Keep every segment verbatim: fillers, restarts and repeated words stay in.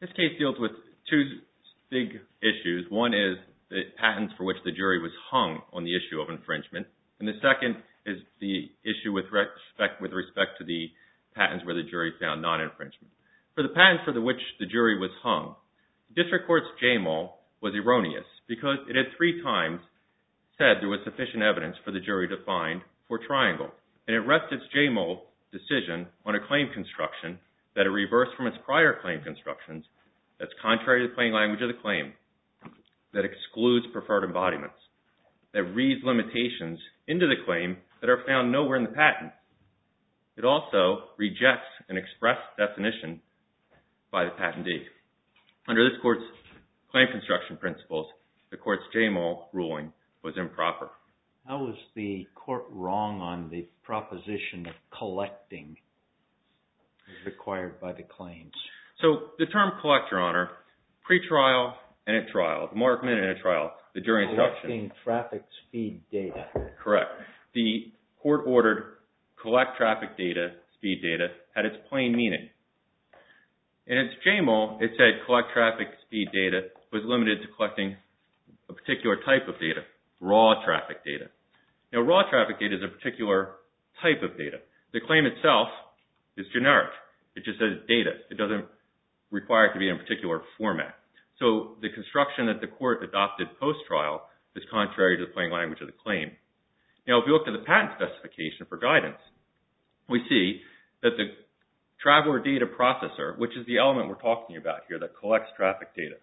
This case deals with two big issues. One is the patents for which the jury was hung on the issue of infringement, and the second is the issue with respect with respect to the patents where the jury found non-infringement. For the patents for the which the jury was hung, the district court's J M O L was erroneous because it had three times said there was sufficient evidence for the jury to find for triangle, and it rested its J M O L decision on a claim construction that it reversed from its prior claim constructions that's contrary to the plain language of the claim, that excludes preferred embodiments, that reads limitations into the claim that are found nowhere in the patent. It also rejects an express definition by the patentee. Under this court's claim construction principles, the court's J M O L ruling was improper. How was the court wrong on the proposition of collecting as required by the claims? So the term collect, Your Honor, pre-trial and at trial, the Markman and at trial, the jury instruction. Collecting traffic speed data. Correct. The court ordered collect traffic data, speed data, had its plain meaning. In its J M O L, it said collect traffic speed data was limited to collecting a particular type of data, raw traffic data. Now, raw traffic data is a particular type of data. The claim itself is generic. It just says data. It doesn't require it to be in a particular format. So the construction that the court adopted post-trial is contrary to the plain language of the claim. Now, if you look at the patent specification for guidance, we see that the traveler data processor, which is the element we're talking about here that collects traffic data,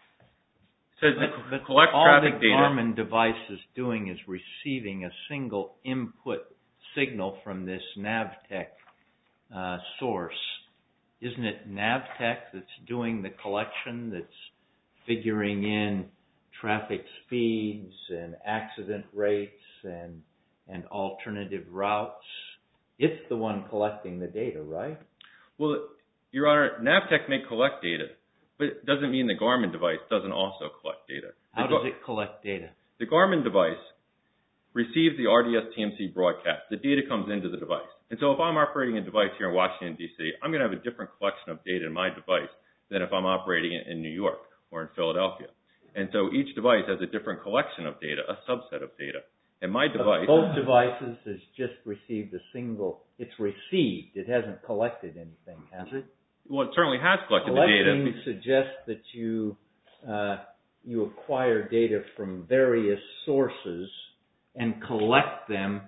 says that but, but collect all traffic the data. Garmin device is doing is receiving a single input signal from this NavTech uh, source. Isn't it NavTech that's doing the collection, that's figuring in traffic speeds and accident rates and and alternative routes? It's the one collecting the data, right? Well, Your Honor, NavTech may collect data, but it doesn't mean the Garmin device doesn't also collect data. How does it collect data? The Garmin device receives the R D S T M C broadcast. The data comes into the device. And so if I'm operating a device here in Washington, D C, I'm going to have a different collection of data in my device than if I'm operating it in New York or in Philadelphia. And so each device has a different collection of data, a subset of data. And my device... But both devices has just received a single... It's received. It hasn't collected anything, has it? Well, it certainly has collected Collecting the data. suggests that you uh, you acquire data from various sources and collect them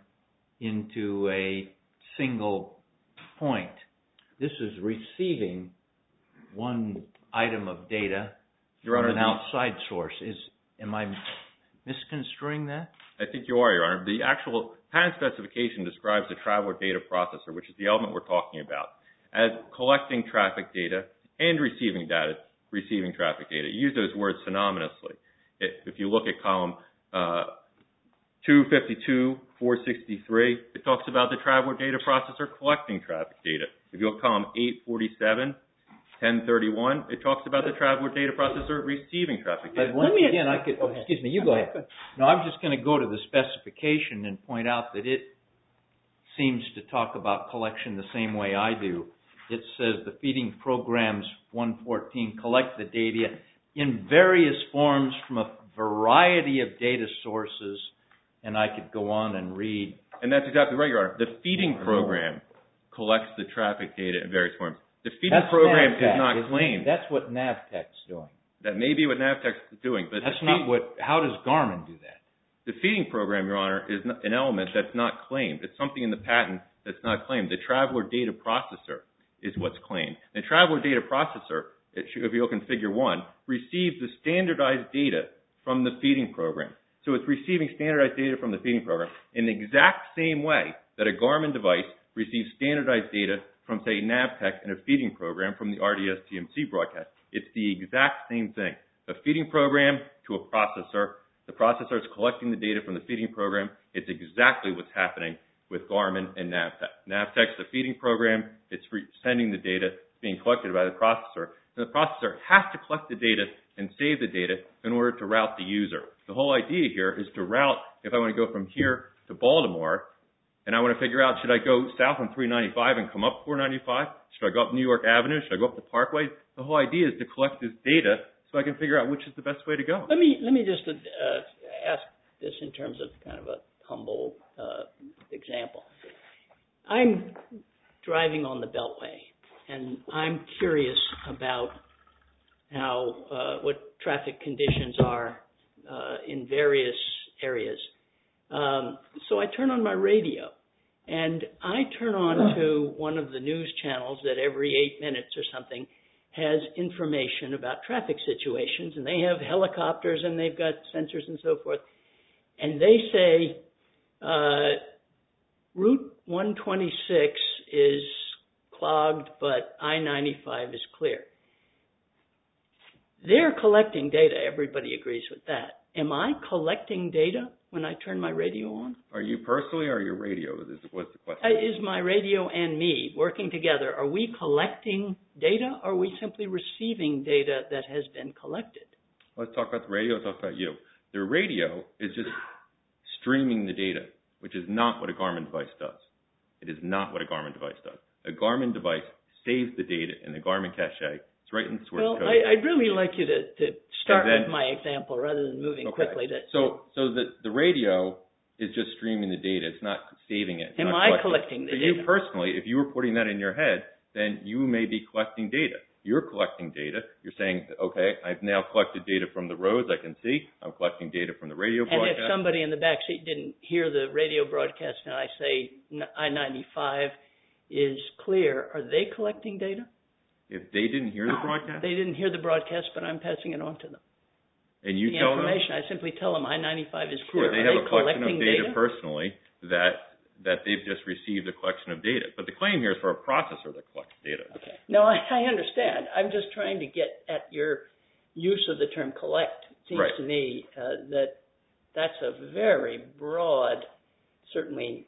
into a single point. This is receiving one item of data Your from Honor, an outside source. Is am I misconstruing that? I think you are, Your Honor. The actual patent specification describes the traveler data processor, which is the element we're talking about, as collecting traffic data and receiving data, receiving traffic data. You use those words synonymously. It, if you look at column uh, two fifty-two, four sixty-three, it talks about the traveler data processor collecting traffic data. If you look at column eight forty-seven, ten thirty-one, it talks about the traveler data processor receiving traffic data. But once again, I could, oh, excuse me, you go ahead. No, I'm just going to go to the specification and point out that it seems to talk about collection the same way I do. It says the feeding programs one fourteen collect the data in various forms from a variety of data sources, and I could go on and read. And that's exactly right, Your Honor. The feeding program collects the traffic data in various forms. The feeding That's program NavTech, is not isn't claimed. it? That's what NavTech's doing. That may be what NavTech is doing, but That's the not feed, what. How does Garmin do that? the feeding program, Your Honor, is not an element that's not claimed. It's something in the patent that's not claimed. The traveler data processor is what's claimed. The traveler data processor, it should, if you look in Figure one, receives the standardized data from the feeding program. So it's receiving standardized data from the feeding program in the exact same way that a Garmin device receives standardized data from, say, NavTech and a feeding program from the R D S T M C broadcast. It's the exact same thing. A feeding program to a processor. The processor is collecting the data from the feeding program. It's exactly what's happening with Garmin and NavTech. NavTech's the feeding program. It's sending the data being collected by the processor. And the processor has to collect the data and save the data in order to route the user. The whole idea here is to route, if I want to go from here to Baltimore, and I want to figure out, should I go south on three ninety-five and come up four ninety-five? Should I go up New York Avenue? Should I go up the Parkway? The whole idea is to collect this data so I can figure out which is the best way to go. Let me let me just uh, ask this in terms of kind of a humble uh, example. I'm driving on the Beltway, and I'm curious about how uh, what traffic conditions are uh, in various areas. Um, so I turn on my radio, and I turn on to one of the news channels that every eight minutes or something has information about traffic situations, and they have helicopters and they've got sensors and so forth. And they say uh, Route one twenty-six is clogged, but I ninety-five is clear. They're collecting data. Everybody agrees with that. Am I collecting data when I turn my radio on? Are you personally or your radio? Is what's the question? Uh, is my radio and me working together? Are we collecting data, or are we simply receiving data that has been collected? Let's talk about the radio. Let's talk about you. The radio is just streaming the data, which is not what a Garmin device does. It is not what a Garmin device does. A Garmin device saves the data in the Garmin cache. It's right in the source well, code. Well, I'd really like you to, to start then, with my example rather than moving okay. quickly. To, so so the, the radio is just streaming the data. It's not saving it. It's am not I collecting, collecting the so data? You personally, if you were putting that in your head, then you may be collecting data. You're collecting data. You're saying, okay, I've now collected data from the roads I can see. I'm collecting data from the radio and broadcast. And if somebody in the back seat didn't hear the radio broadcast and I say I ninety-five is clear, are they collecting data? If they didn't hear the broadcast? They didn't hear the broadcast, but I'm passing it on to them. And you the tell them? The information, I simply tell them I ninety-five is Sure, clear. they are have they a collection of data, data personally that that they've just received a collection of data. But the claim here is for a processor that collects data. Okay. No, I, I understand. I'm just trying to get at your use of the term collect. It seems right. to me uh, that that's a very broad, certainly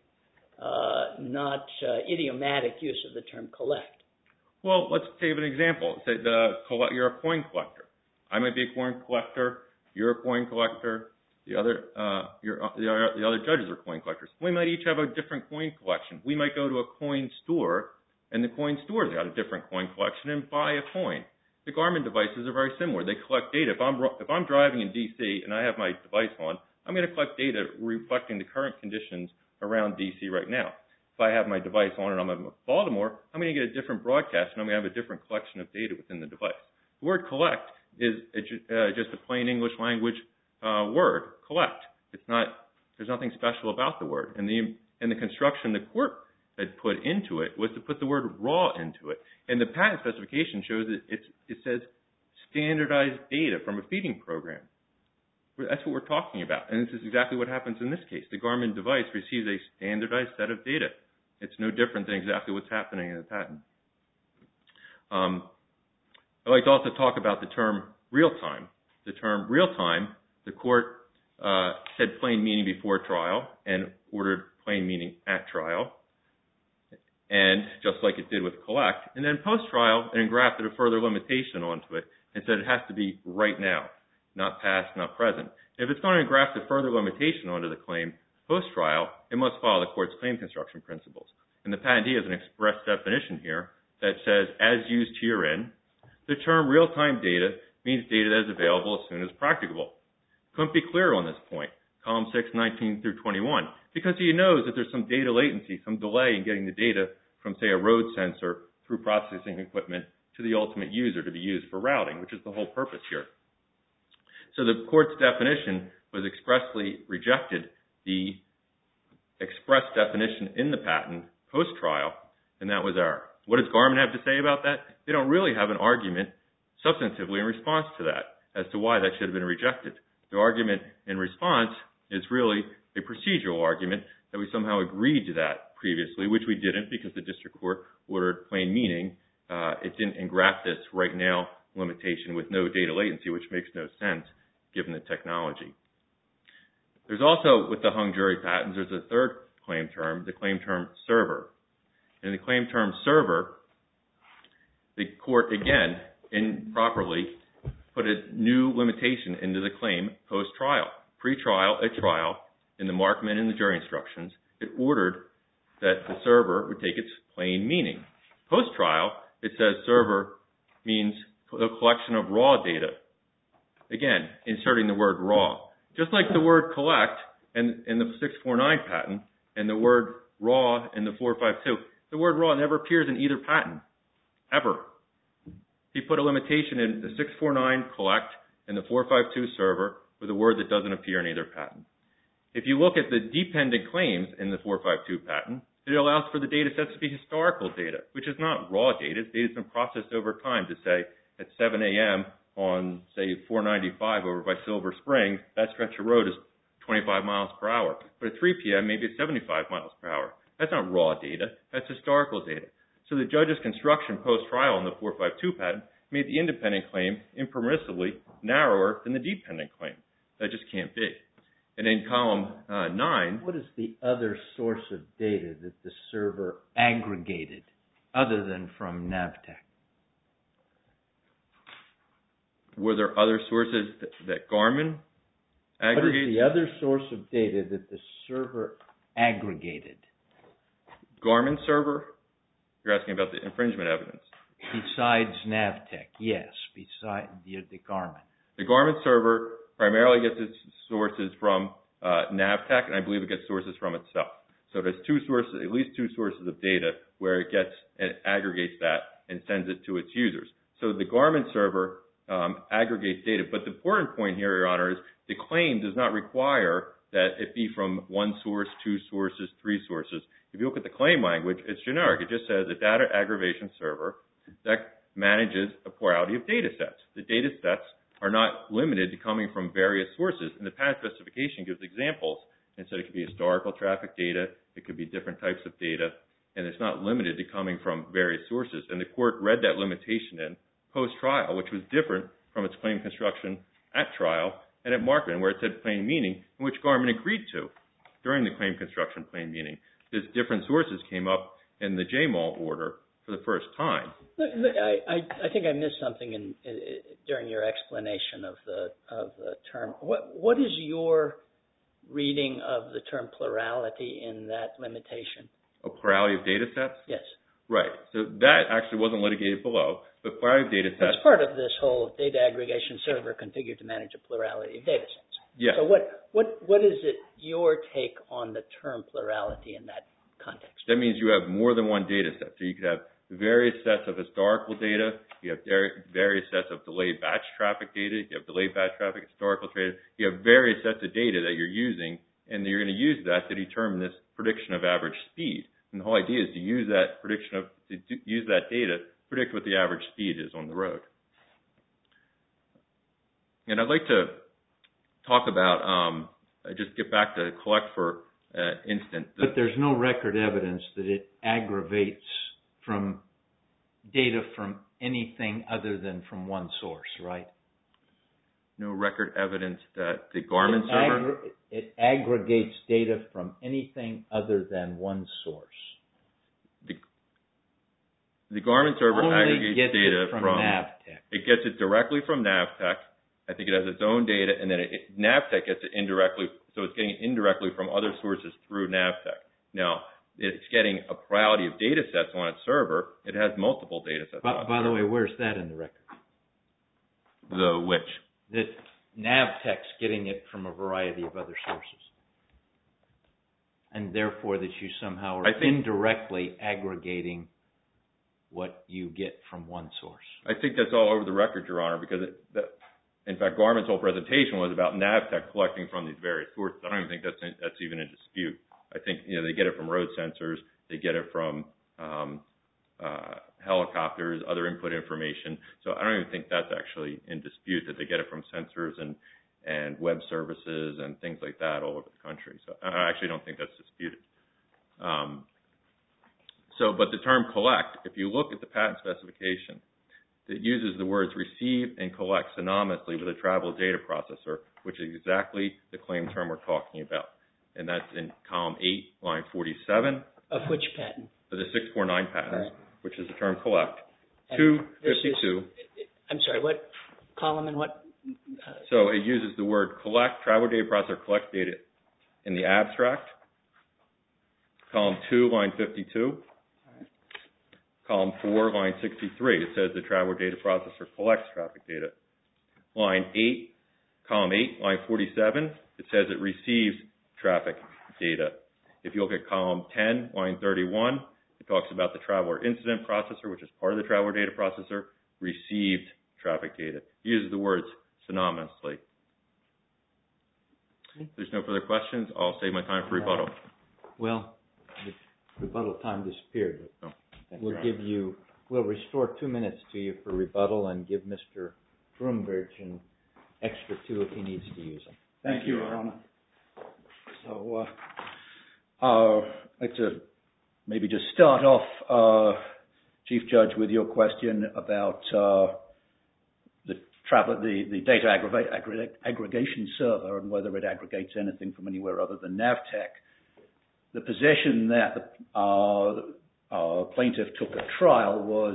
uh, not uh, idiomatic use of the term collect. Well, let's take an example. Say the you're a coin collector. I might be a coin collector. You're a coin collector. The other, uh, your, the, other, the other judges are coin collectors. We might each have a different coin collection. We might go to a coin store, and the coin store's got a different coin collection and buy a coin. The Garmin devices are very similar. They collect data. If I'm if I'm driving in D C and I have my device on, I'm going to collect data reflecting the current conditions around D C right now. If I have my device on and I'm in Baltimore, I'm going to get a different broadcast and I'm going to have a different collection of data within the device. The word collect is uh, just a plain English language uh, word, collect. It's not, there's nothing special about the word. And the, and the construction the court had put into it was to put the word raw into it. And the patent specification shows that it's, it says standardized data from a feeding program. That's what we're talking about. And this is exactly what happens in this case. The Garmin device receives a standardized set of data. It's no different than exactly what's happening in the patent. Um, I'd like to also talk about the term real-time. The term real-time, the court uh, said plain meaning before trial and ordered plain meaning at trial, and just like it did with collect. And then post-trial, it engrafted a further limitation onto it and said it has to be right now, not past, not present. If it's going to engraft a further limitation onto the claim post-trial, it must follow the court's claim construction principles. And the patentee has an express definition here that says, as used herein, the term real-time data means data that is available as soon as practicable. Couldn't be clearer on this point, column six, nineteen through twenty-one, because he knows that there's some data latency, some delay in getting the data from, say, a road sensor through processing equipment to the ultimate user to be used for routing, which is the whole purpose here. So the court's definition was expressly rejected the express definition in the patent post-trial, and that was error. What does Garmin have to say about that? They don't really have an argument substantively in response to that as to why that should have been rejected. The argument in response is really a procedural argument that we somehow agreed to that previously, which we didn't because the district court ordered plain meaning. Uh, it didn't engraft this right now limitation with no data latency, which makes no sense given the technology. There's also, with the hung jury patents, there's a third claim term, the claim term server. In the claim term server, the court, again, improperly put a new limitation into the claim post-trial. Pre-trial, at trial, in the Markman and the jury instructions, it ordered that the server would take its plain meaning. Post-trial, it says server means the collection of raw data. Again, inserting the word raw. Just like the word collect in, in the six forty-nine patent and the word raw in the four fifty-two, the word raw never appears in either patent, ever. He put a limitation in the six forty-nine collect and the four fifty-two server with a word that doesn't appear in either patent. If you look at the dependent claims in the four fifty-two patent, it allows for the data sets to be historical data, which is not raw data. It's data that's been processed over time to say at seven a.m. on, say, four ninety-five over by Silver Spring, that stretch of road is twenty-five miles per hour. But at three p.m., maybe it's seventy-five miles per hour. That's not raw data. That's historical data. So the judge's construction post-trial in the four fifty-two patent made the independent claim impermissibly narrower than the dependent claim. That just can't be. And in column uh, nine... What is the other source of data that the server aggregated other than from Navtech? Were there other sources that, that Garmin aggregated? What is the other source of data that the server aggregated? Garmin server? You're asking about the infringement evidence. Besides Navtech, yes. Besides the, the Garmin. The Garmin server primarily gets its sources from uh, Navtech, and I believe it gets sources from itself. So there's two sources, at least two sources of data where it gets and aggregates that and sends it to its users. So the Garmin server um, aggregates data. But the important point here, Your Honor, is the claim does not require that it be from one source, two sources, three sources. If you look at the claim language, it's generic. It just says a data aggregation server that manages a plurality of data sets. The data sets are not limited to coming from various sources. And the patent specification gives examples. And so it could be historical traffic data, it could be different types of data, and it's not limited to coming from various sources. And the court read that limitation in post-trial, which was different from its claim construction at trial and at Markman, where it said plain meaning, in which Garmin agreed to during the claim construction plain meaning. These different sources came up in the J M A L order for the first time. I, I, I think I missed something in, in, during your explanation of the of the term. What what is your reading of the term plurality in that limitation? A plurality of data sets? Yes. Right. So that actually wasn't litigated below, but plurality of data sets. It's part of this whole data aggregation server configured to manage a plurality of data sets. Yes. So what what what is it your take on the term plurality in that context? That means you have more than one data set. So you could have various sets of historical data. You have various sets of delayed batch traffic data. You have delayed batch traffic, historical data. You have various sets of data that you're using, and you're going to use that to determine this prediction of average speed. And the whole idea is to use that prediction of to do, use that data to predict what the average speed is on the road. And I'd like to talk about um, just get back to collect for uh, instant. But there's no record evidence that it aggravates from data from anything other than from one source, right? No record evidence that the Garmin it server... Aggr- it aggregates data from anything other than one source. The, the Garmin server Only aggregates gets data it from, from Navtech. It gets it directly from Navtech. I think it has its own data, and then it, it, Navtech gets it indirectly, so it's getting it indirectly from other sources through Navtech. Now, it's getting a plurality of data sets on its server. It has multiple data sets. By, by the way, where's that in the record? The which? That Navtech's getting it from a variety of other sources. And therefore that you somehow are think, indirectly aggregating what you get from one source. I think that's all over the record, Your Honor, because it, that, in fact, Garmin's whole presentation was about Navtech collecting from these various sources. I don't even think that's in, that's even in dispute. I think you know they get it from road sensors, they get it from um, uh, helicopters, other input information. So I don't even think that's actually in dispute that they get it from sensors and and web services and things like that all over the country. So I actually don't think that's disputed. Um, so, but the term collect, if you look at the patent specification, it uses the words receive and collect synonymously with a travel data processor, which is exactly the claim term we're talking about. And that's in column eight, line forty-seven. Of which patent? Of the six forty-nine patent, right. Which is the term collect. And two fifty-two. Is, I'm sorry, what column and what? Uh, so it uses the word collect, travel data processor collects data in the abstract. Column two, line fifty-two. Right. column four, line sixty-three, it says the traveler data processor collects traffic data. Line eight, column eight, line forty-seven, it says it receives traffic data. If you look at column ten, line thirty-one, it talks about the traveler incident processor, which is part of the traveler data processor, received traffic data. It uses the words synonymously. If there's no further questions, I'll save my time for rebuttal. Well, the rebuttal time disappeared. Oh, we'll give you, we'll restore two minutes to you for rebuttal and give Mister Groombridge an extra two if he needs to use them. Thank, Thank you, Your Honor. So, uh, uh, I'd like to maybe just start off, uh, Chief Judge, with your question about uh, the travel, the, the data aggrega- aggreg- aggregation server and whether it aggregates anything from anywhere other than NavTech. The position that the uh, uh, plaintiff took at trial was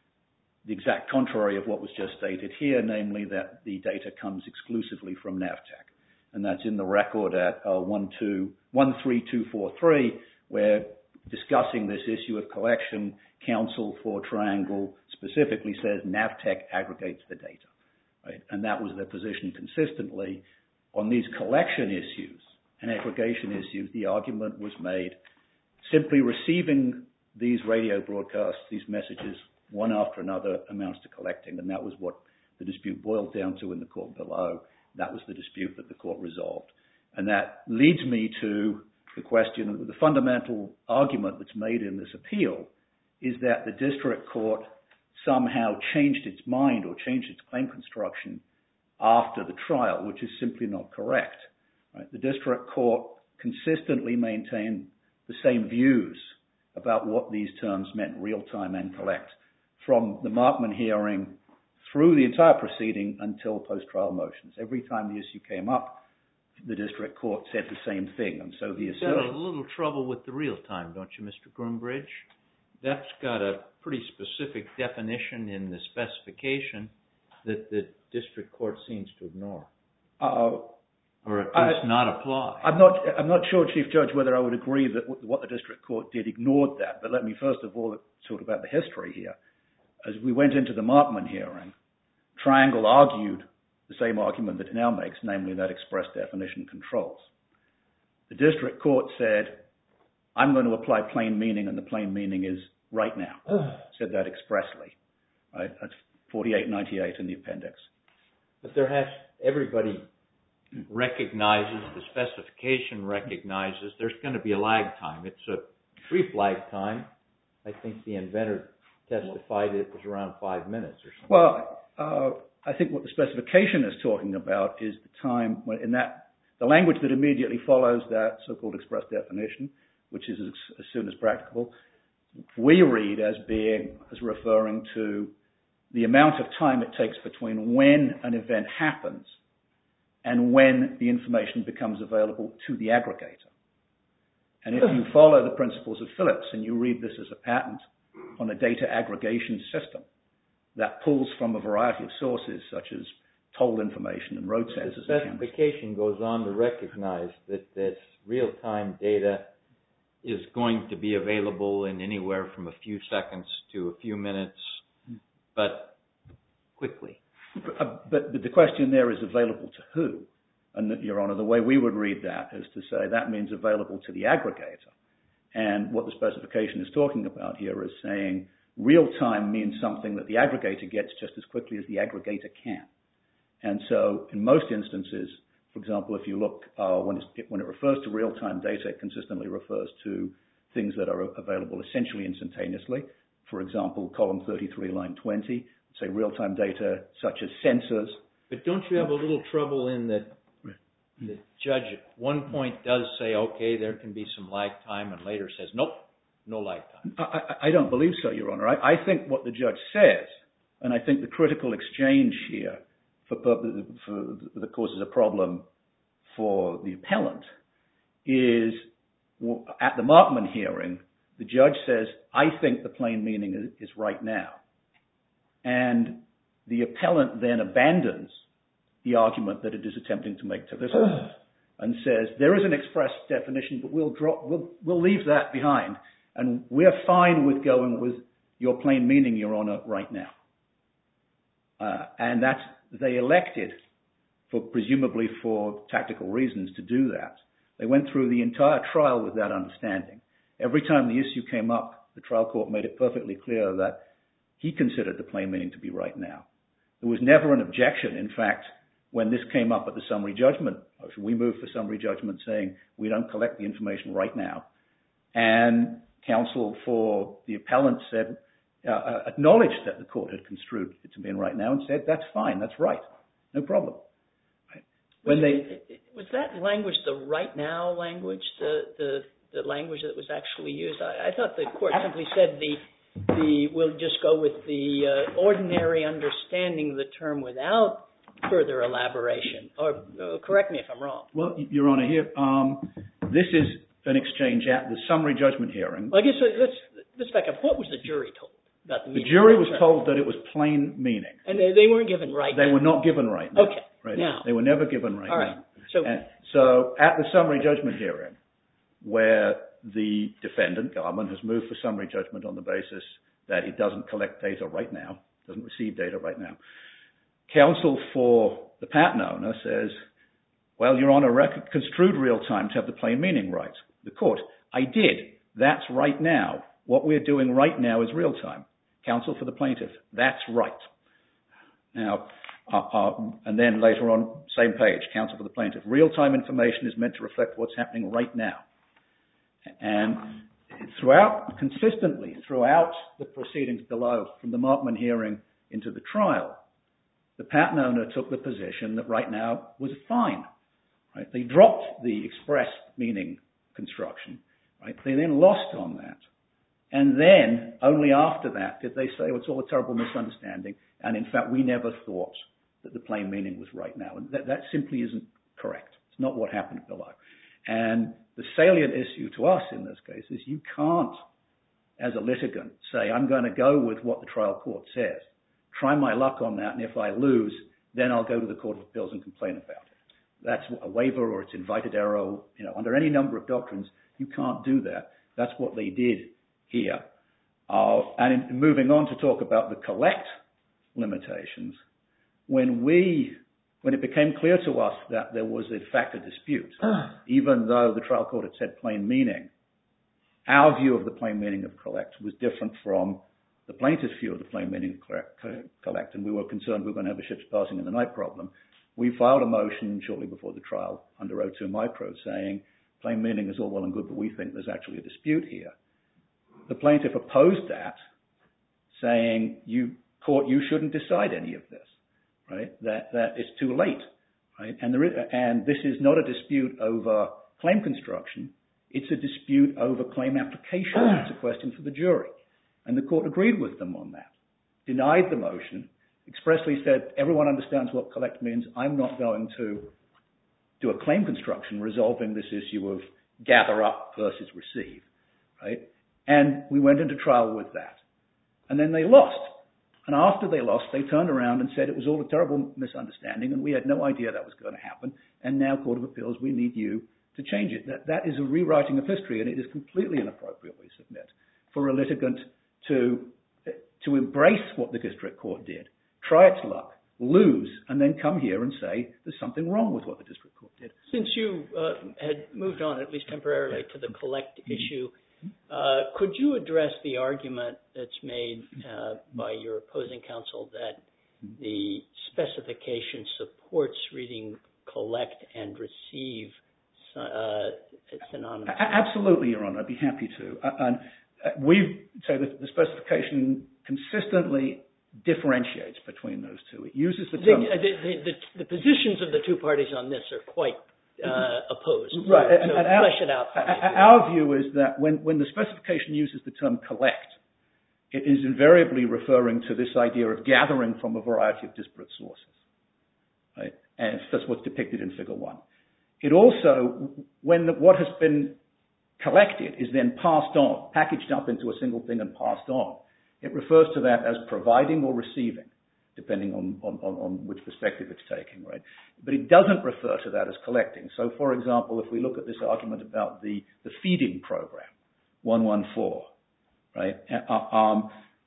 the exact contrary of what was just stated here, namely that the data comes exclusively from NavTech. And that's in the record at uh, one three two four three, where discussing this issue of collection, counsel for Triangle specifically says NavTech aggregates the data. Right? And that was their position consistently. On these collection issues and aggregation issues, the argument was made simply receiving these radio broadcasts, these messages, one after another, amounts to collecting. And that was what the dispute boiled down to in the court below. That was the dispute that the court resolved. And that leads me to the question, the fundamental argument that's made in this appeal is that the district court somehow changed its mind or changed its claim construction after the trial, which is simply not correct. Right? The district court consistently maintained the same views about what these terms meant, real-time and collect, from the Markman hearing through the entire proceeding until post-trial motions. Every time the issue came up, the district court said the same thing. And so the You've got a little trouble with the real-time, don't you, Mister Groombridge? That's got a pretty specific definition in the specification that the district court seems to ignore. Uh, or at least I, not apply. I'm not, I'm not sure, Chief Judge, whether I would agree that what the district court did ignored that. But let me first of all talk about the history here. As we went into the Markman hearing, Triangle argued the same argument that it now makes, namely that express definition controls. The district court said, I'm going to apply plain meaning, and the plain meaning is right now. Said that expressly. Right? That's forty-eight ninety-eight in the appendix. But there has, everybody recognizes, the specification recognizes there's going to be a lag time. It's a brief lag time. I think the inventor testified it was around five minutes or something. Well, uh, I think what the specification is talking about is the time when in that, the language that immediately follows that so-called express definition, which is as, as soon as practicable, we read as being, as referring to the amount of time it takes between when an event happens and when the information becomes available to the aggregator. And if you follow the principles of Phillips and you read this as a patent on a data aggregation system that pulls from a variety of sources such as toll information and road sensors. The specification goes on to recognize that this real-time data is going to be available in anywhere from a few seconds to a few minutes, but quickly. But, but, but the question there is available to who? And, Your Honor, the way we would read that is to say that means available to the aggregator. And what the specification is talking about here is saying real-time means something that the aggregator gets just as quickly as the aggregator can. And so in most instances, for example, if you look, uh, when, it's, when it refers to real-time data, it consistently refers to things that are available essentially instantaneously. For example, column thirty-three, line twenty, say real-time data such as sensors. But don't you have a little trouble in that the judge at one point does say, okay, there can be some lag time, and later says, nope, no lag time? I, I don't believe so, Your Honor. I, I think what the judge says, and I think the critical exchange here for, purpose, for that causes a problem for the appellant is at the Markman hearing, the judge says, I think the plain meaning is, is right now. And the appellant then abandons the argument that it is attempting to make to this court and says, there is an express definition, but we'll drop, we'll, we'll leave that behind. And we're fine with going with your plain meaning, Your Honor, right now. Uh, and that's, they elected, for presumably for tactical reasons, to do that. They went through the entire trial with that understanding. Every time the issue came up, the trial court made it perfectly clear that he considered the plain meaning to be right now. There was never an objection. In fact, when this came up at the summary judgment motion, we moved for summary judgment saying we don't collect the information right now. And counsel for the appellant said, uh, acknowledged that the court had construed it to mean right now and said, that's fine, that's right, no problem. Right? When was, they, was that language the right now language, the, the, the language that was actually used? I, I thought the court simply said the, the we'll just go with the uh, ordinary understanding of the term without further elaboration. Or uh, correct me if I'm wrong. Well, Your Honor, here, um, this is an exchange at the summary judgment hearing. Well, I guess uh, let's, let's back up. What was the jury told about the meaning? The jury was term? told that it was plain meaning. And they, they weren't given right They now. were not given right now. Okay. Right? Now. They were never given right All right. now. So, and so at the summary judgment hearing, where the defendant, Garmin, has moved for summary judgment on the basis that he doesn't collect data right now, doesn't receive data right now, counsel for the patent owner says, well, Your Honor, rec- construed real time to have the plain meaning right. The court, I did. That's right now. What we're doing right now is real time. Counsel for the plaintiff, that's right. Now, uh, uh, and then later on, same page, counsel for the plaintiff. Real time information is meant to reflect what's happening right now. And throughout, consistently throughout the proceedings below, from the Markman hearing into the trial, the patent owner took the position that right now was fine. Right? They dropped the express meaning construction. Right? They then lost on that. And then, only after that, did they say, well, it's all a terrible misunderstanding, and in fact, we never thought that the plain meaning was right now. And that, that simply isn't correct. It's not what happened below. And the salient issue to us in this case is you can't, as a litigant, say, I'm going to go with what the trial court says. Try my luck on that, and if I lose, then I'll go to the Court of Appeals and complain about it. That's a waiver or it's invited error. You know, under any number of doctrines, you can't do that. That's what they did here. Uh, and in, moving on to talk about the collect limitations, when we, when it became clear to us that there was in fact a dispute, even though the trial court had said plain meaning, our view of the plain meaning of collect was different from the plaintiff's view of the plain meaning of collect, and we were concerned we were going to have a ships passing in the night problem. We filed a motion shortly before the trial under O two Micro saying plain meaning is all well and good, but we think there's actually a dispute here. The plaintiff opposed that, saying, "You court, you shouldn't decide any of this, right? That that it's too late, right? And there is, and this is not a dispute over claim construction; it's a dispute over claim application. It's a question for the jury." And the court agreed with them on that, denied the motion, expressly said, everyone understands what collect means. I'm not going to do a claim construction resolving this issue of gather up versus receive, right? And we went into trial with that. And then they lost. And after they lost, they turned around and said it was all a terrible misunderstanding and we had no idea that was going to happen. And now, Court of Appeals, we need you to change it. That, that is a rewriting of history, and it is completely inappropriate, we submit, for a litigant to, to embrace what the district court did, try its luck, lose, and then come here and say there's something wrong with what the district court did. Since you uh, had moved on, at least temporarily, to the collect issue, uh, could you address the argument that's made uh, by your opposing counsel that the specification supports reading collect and receive uh, synonymous? Absolutely, Your Honor. I'd be happy to. Uh, and we say that the specification consistently differentiates between those two. It uses the term... The, the, the, the positions of the two parties on this are quite uh, opposed. Right. So, and, so and flesh our, it out. Our view is that when, when the specification uses the term collect, it is invariably referring to this idea of gathering from a variety of disparate sources. Right? And that's what's depicted in Figure one. It also, when the, what has been collected is then passed on, packaged up into a single thing and passed on, it refers to that as providing or receiving, depending on, on, on which perspective it's taking, right? But it doesn't refer to that as collecting. So, for example, if we look at this argument about the, the feeding program, one one four, right? Uh, um,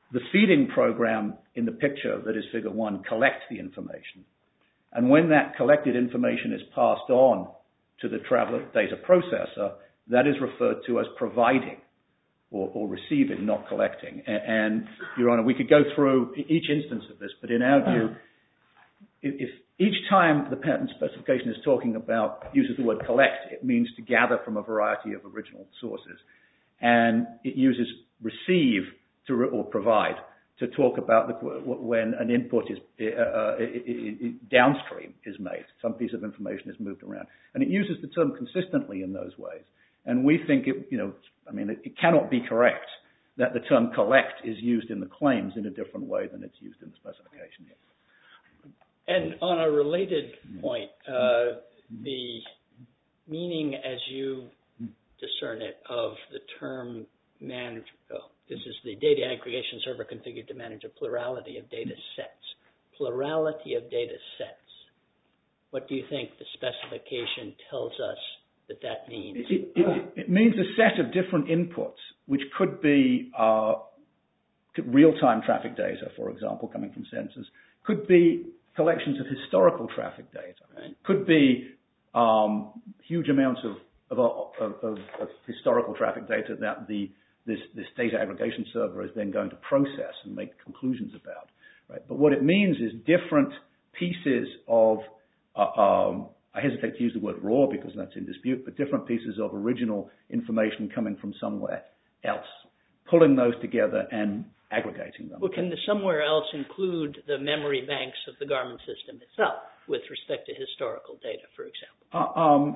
the feeding program in the picture that is figure one collects the information. And when that collected information is passed on to the traveler data processor, that is referred to as providing or, or receiving, not collecting. And, and, Your Honor, we could go through each instance of this, but in our view, if, if each time the patent specification is talking about, uses the word collect, it means to gather from a variety of original sources. And it uses receive to re- or provide to talk about the, when an input is uh, uh, it, it, it, downstream is made. Some piece of information is moved around. And it uses the term consistently in those ways. And we think, it, you know, I mean, it, it cannot be correct that the term collect is used in the claims in a different way than it's used in the specification here. And on a related point, uh, the meaning as you discern it of the term manage, oh, this is the data aggregation server configured to manage a plurality of data sets. Plurality of data sets. What do you think the specification tells us that that means? It, it, it means a set of different inputs, which could be uh, real-time traffic data, for example, coming from sensors, could be collections of historical traffic data, right. Could be um, huge amounts of of, of, of of historical traffic data that the this, this data aggregation server is then going to process and make conclusions about. Right? But what it means is different pieces of, uh, um, I hesitate to use the word raw because that's in dispute, but different pieces of original information coming from somewhere else, pulling those together and aggregating them. Well, can the somewhere else include the memory banks of the Garmin system itself with respect to historical data, for example? Uh, um,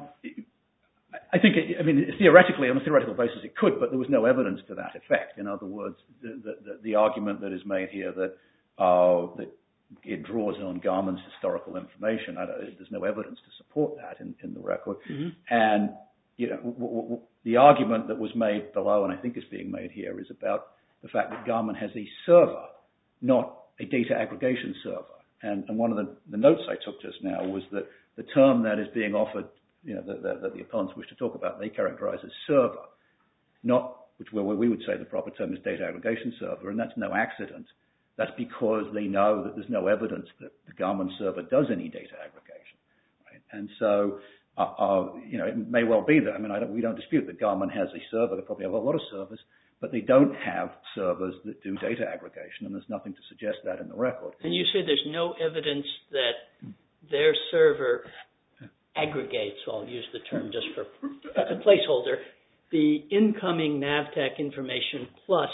I think, it, I mean, theoretically, on a theoretical basis, it could, but there was no evidence to that effect. In other words, the, the, the argument that is made here that, uh, that it draws on Garmin's historical information, I don't, there's no evidence to support that in, in the record. Mm-hmm. And, you know, w- w- the argument that was made below, and I think is being made here, is about the fact that Garmin has a server, not a data aggregation server. And, and one of the, the notes I took just now was that the term that is being offered, you know, that, that, that the opponents wish to talk about, they characterize as server, not, which where we would say the proper term is data aggregation server, and that's no accident. That's because they know that there's no evidence that the Garmin server does any data aggregation, right? And so, uh, uh, you know, it may well be that, I mean, I don't, we don't dispute that Garmin has a server, they probably have a lot of servers, but they don't have servers that do data aggregation, and there's nothing to suggest that in the record. And you say there's no evidence that their server aggregates, so I'll use the term just for as a placeholder, the incoming NAVTEC information plus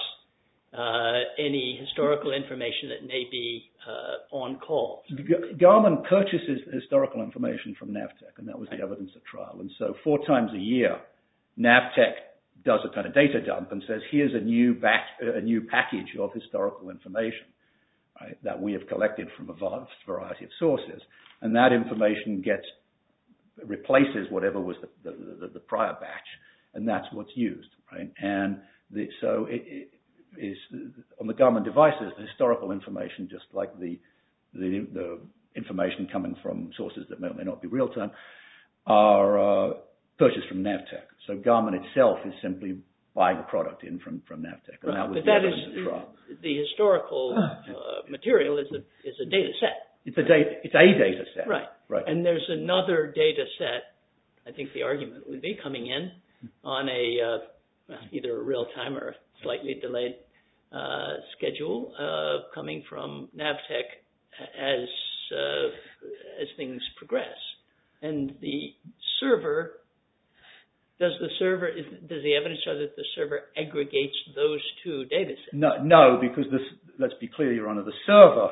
uh, any historical information that may be uh, on calls. Garmin purchases historical information from NAVTEC, and that was the evidence at trial. And so four times a year, NAVTEC does a kind of data dump and says, here's a new back, a new package of historical information, right, that we have collected from a vast variety of sources. And that information gets, replaces whatever was the, the, the, the prior batch, and that's what's used, right? And the, so it, it is, on the Garmin devices, the historical information, just like the, the, the information coming from sources that may or may not be real-time, are uh, purchased from NAVTEC. So Garmin itself is simply buying a product in from, from NAVTEC. And right, that was but the that evidence is, at trial. the historical uh, material is a, is a data set. It's a data, it's a data set. Right. Right. And there's another data set, I think the argument would be, coming in on a uh, well, either a real-time or a slightly delayed uh, schedule uh, coming from NAVTEC as, uh, as things progress. And the server, does the server, is, does the evidence show that the server aggregates those two data sets? No, no, because this, let's be clear, Your Honor, the server,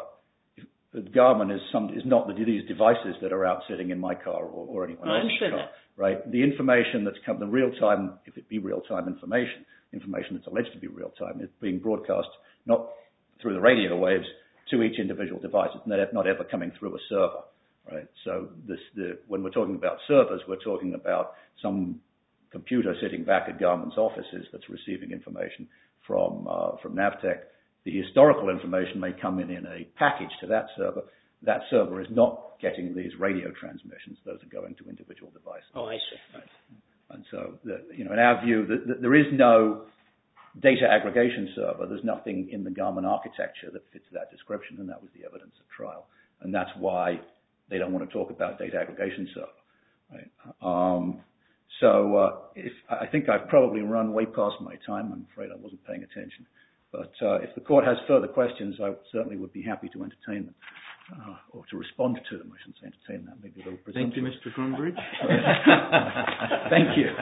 Garmin is some is not the, these devices that are out sitting in my car or, or anyone else's car, that. right? The information that's come, the real time, if it be real time information, information that's alleged to be real time, is being broadcast not through the radio waves to each individual device. It's not, not ever coming through a server, right? So this, the, when we're talking about servers, we're talking about some computer sitting back at Garmin's offices that's receiving information from uh, from NAVTEC. The historical information may come in in a package to that server. That server is not getting these radio transmissions. Those are going to individual devices. Oh, I see. Right. And so, the, you know, in our view, the, the, there is no data aggregation server. There's nothing in the Garmin architecture that fits that description, and that was the evidence at trial. And that's why they don't want to talk about data aggregation server. Right? Um, so uh, if, I think I've probably run way past my time. I'm afraid I wasn't paying attention. But uh, if the court has further questions, I certainly would be happy to entertain them, uh, or to respond to them. I shouldn't say entertain them. Maybe a little presumptuous. Thank you, Mister Grunbridge. Thank you.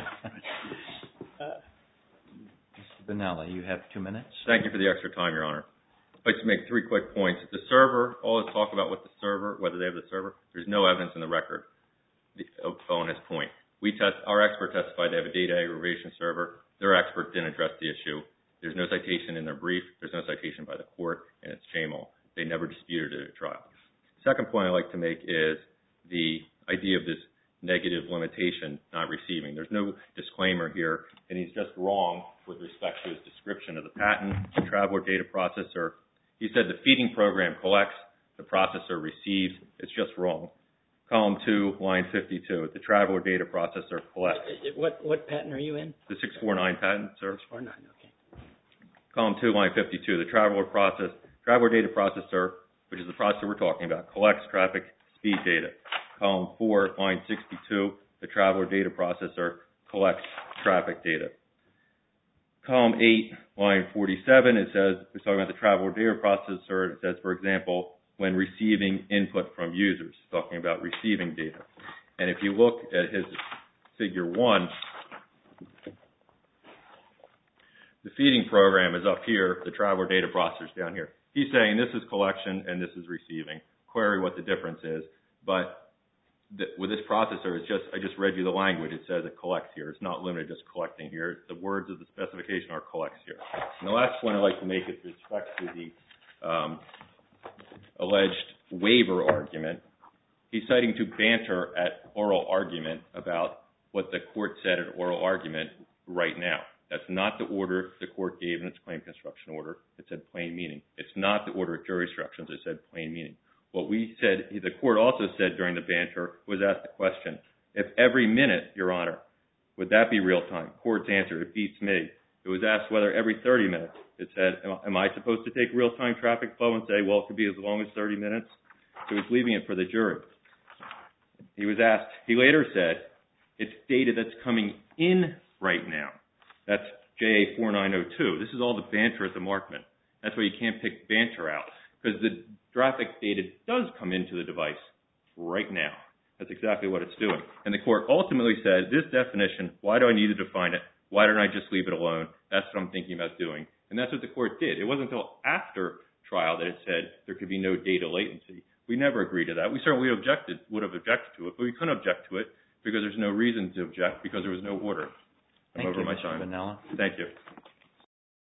Mister Bonella, you have two minutes. Thank you for the extra time, Your Honor. I'd like to make three quick points. The server, all this talk about what the server, whether they have the server, there's no evidence in the record on this point. We test, our expert testified they have a data aggregation server. Their expert didn't address the issue. There's no citation in their brief. There's no citation by the court, and it's J M O L. They never disputed it at trial. Second point I'd like to make is the idea of this negative limitation, not receiving. There's no disclaimer here, and he's just wrong with respect to his description of the patent, the traveler data processor. He said the feeding program collects, the processor receives. It's just wrong. Column two, line fifty-two, the traveler data processor collects. What what patent are you in? The six forty-nine patent, sir. six forty-nine, okay. Column two, line fifty-two, the traveler process, traveler data processor, which is the processor we're talking about, collects traffic speed data. Column four, line sixty-two, the traveler data processor collects traffic data. Column eight, line forty-seven, it says, we're talking about the traveler data processor, it says, for example, when receiving input from users, talking about receiving data. And if you look at his figure one, the feeding program is up here, the traveler data processor is down here. He's saying this is collection and this is receiving. Query what the difference is. But the, with this processor, it's just I just read you the language. It says it collects here. It's not limited to just collecting here. The words of the specification are collects here. And the last point I'd like to make is with respect to the um, alleged waiver argument. He's citing to banter at oral argument about what the court said at oral argument right now. That's not the order the court gave in its claim construction order. It said plain meaning. It's not the order of jury instructions. It said plain meaning. What we said, the court also said during the banter, was asked the question, if every minute, Your Honor, would that be real time? Court's answer, it beats me. It was asked whether every thirty minutes. It said, am I supposed to take real time traffic flow and say, well, it could be as long as thirty minutes? So he's leaving it for the jury. He was asked, he later said, it's data that's coming in right now. That's J A four nine zero two. This is all the banter at the Markman. That's why you can't pick banter out, because the traffic data does come into the device right now. That's exactly what it's doing. And the court ultimately said, this definition, why do I need to define it? Why don't I just leave it alone? That's what I'm thinking about doing. And that's what the court did. It wasn't until after trial that it said there could be no data latency. We never agreed to that. We certainly objected, would have objected to it, but we couldn't object to it because there's no reason to object because there was no order. I'm Thank over you, my Mister time. Bonella. Thank you.